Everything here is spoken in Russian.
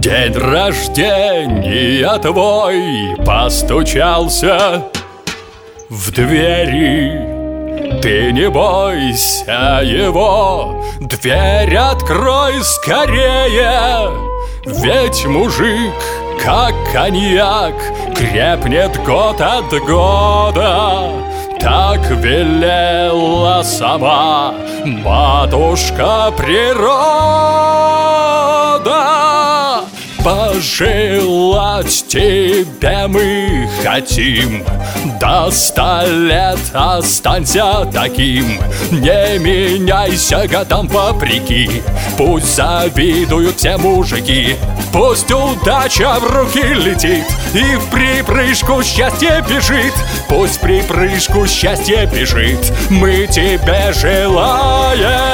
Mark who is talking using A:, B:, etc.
A: День рождения твой постучался в двери. Ты не бойся его, дверь открой скорее. Ведь мужик, как коньяк, крепнет год от года. Так велела сама матушка природа. Пожелать тебе мы хотим, до 100 лет останься таким. Не меняйся годам вопреки, пусть завидуют все мужики. Пусть удача в руки летит и в припрыжку счастье бежит. Пусть в припрыжку счастье бежит, мы тебе желаем.